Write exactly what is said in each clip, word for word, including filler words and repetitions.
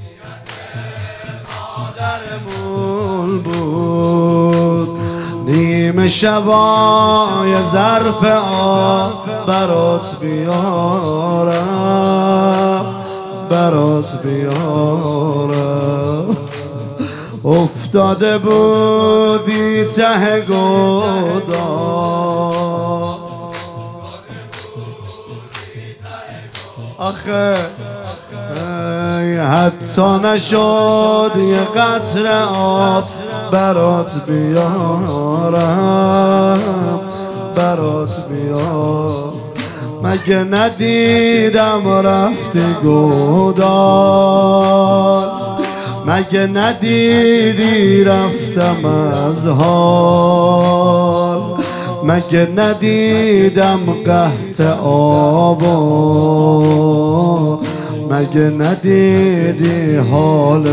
مادرمون بود، نیمه شبای ظرف آب برات بیارم، برات بیارم. افتاده بودی ته گودال، آخه حتی نشد یه قطره آب برات بیارم، برات بیارم. مگه ندیدم رفتی گودال، مگه ندیدی رفتم از حال، مگه ندیدم قحط آبا، مگه ندیدی حال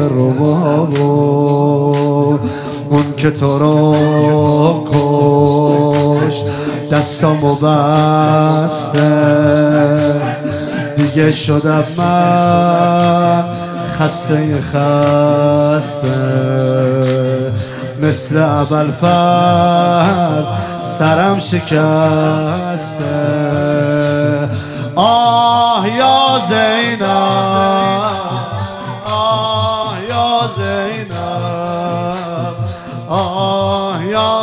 ربابا. اون که تو رو کشت دستامو بسته، دیگه شدم من خسته خسته، مثل ابوالفضل سرم شکسته. آه یا زینب، آه یا زینب، آه یا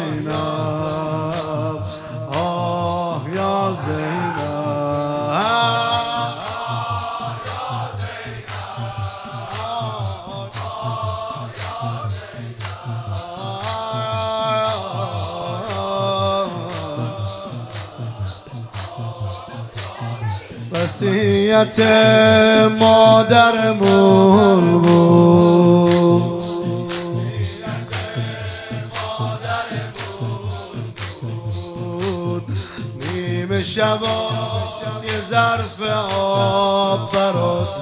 زینب، آه یا زینب. وصیت مادرمون بود، نیمه شبا یه ظرف آب برات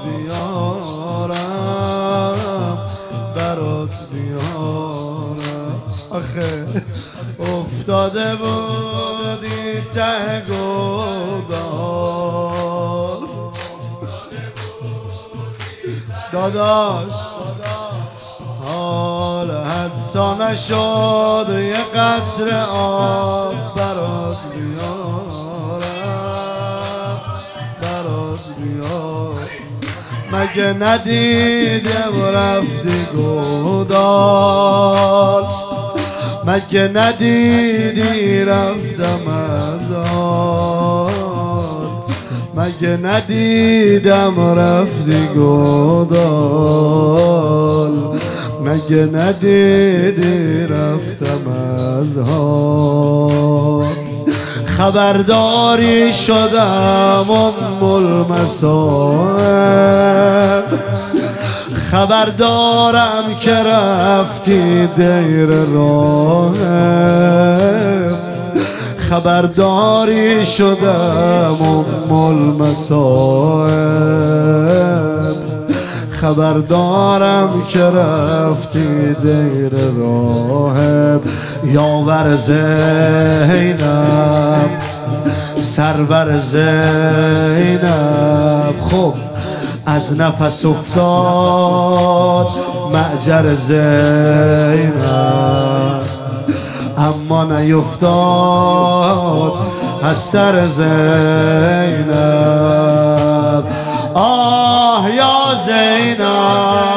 بیارم، برات بیارم. آخه افتاده بودی ته گودال داداش، حال حتی نشد یه قطره آب برات بیارم، برات بیارم. مگه ندیدم رفتی گودال، مگه ندیدی رفتم از آن، مگه ندیدم رفتی گودال، مگه ندیدی رفتم از حال. خبرداری شدم ام المصائب، خبردارم که رفتی دیر راهب، خبرداری شدم ام المصائب، خبردارم که رفتی دیر راهب. یاور زینب، سرور زینب، خب از نفس افتاد معجر زینب، اما نیفتاد از سر زینب. آه یا زینب،